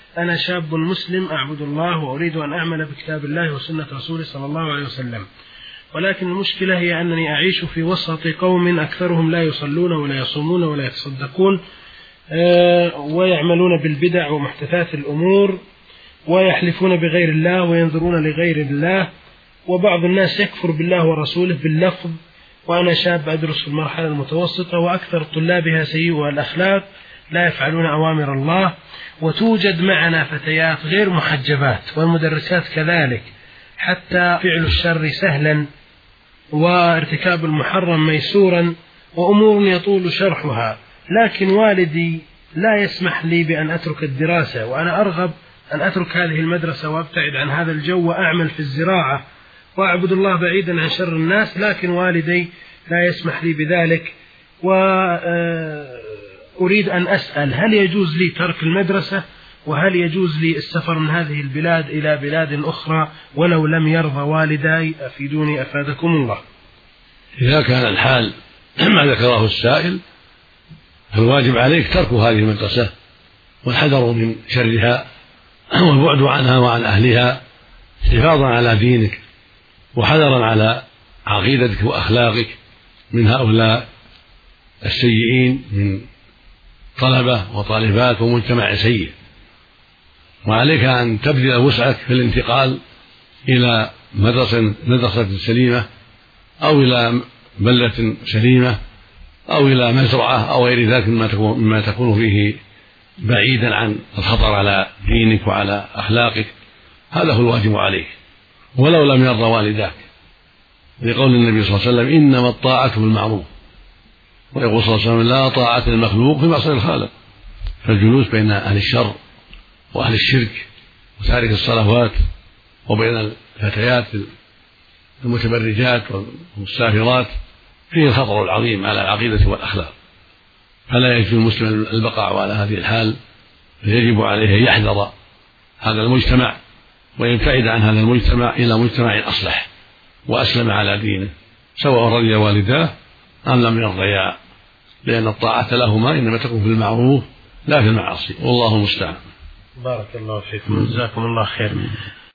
أنا شاب مسلم أعبد الله وأريد أن أعمل بكتاب الله وسنة رسوله صلى الله عليه وسلم، ولكن المشكلة هي أنني أعيش في وسط قوم أكثرهم لا يصلون ولا يصومون ولا يتصدقون، ويعملون بالبدع ومحدثات الأمور، ويحلفون بغير الله وينظرون لغير الله، وبعض الناس يكفر بالله ورسوله باللفظ. وأنا شاب أدرس في المرحلة المتوسطة، وأكثر طلابها سيئو الأخلاق لا يفعلون أوامر الله، وتوجد معنا فتيات غير محجبات والمدرسات كذلك، حتى فعل الشر سهلا وارتكاب المحرم ميسورا وأمور يطول شرحها، لكن والدي لا يسمح لي بأن أترك الدراسة، وأنا أرغب أن أترك هذه المدرسة وأبتعد عن هذا الجو وأعمل في الزراعة وأعبد الله بعيدا عن شر الناس، لكن والدي لا يسمح لي بذلك. وأريد أن أسأل هل يجوز لي ترك المدرسة، وهل يجوز لي السفر من هذه البلاد إلى بلاد أخرى ولو لم يرضى والداي؟ أفيدوني أفادكم الله. إذا كان الحال ما ذكره السائل فالواجب عليك ترك هذه المدرسة والحذر من شرها والبعد عنها وعن أهلها حفاظا على دينك وحذرا على عقيدتك وأخلاقك من هؤلاء السيئين من طلبة وطالبات ومجتمع سيء. وعليك أن تبذل وسعك في الانتقال إلى مدرسة سليمة أو إلى بلدة سليمة أو إلى مزرعة أو غير ذلك مما تكون فيه بعيدا عن الخطر على دينك وعلى أخلاقك. هذا هو الواجب عليك ولو لم يرضى والداك، لقول النبي صلى الله عليه وسلم إنما الطاعة بالمعروف، ويقول صلى الله عليه وسلم لا طاعة المخلوق في معصية الخالق. فالجلوس بين أهل الشر وأهل الشرك وتارك الصلوات وبين الفتيات المتبرجات والمسافرات فيه الخطر العظيم على العقيدة والأخلاق، فلا يجوز المسلم البقاء على هذه الحال، فيجب عليه أن يحذر هذا المجتمع ويبتعد عن هذا المجتمع إلى مجتمع أصلح وأسلم على دينه، سواء رضي والداه أم لم يرضيا، لأن الطاعة لهما إنما تكون في المعروف لا في المعاصي، والله المستعان. بارك الله فيكم، جزاكم الله خير.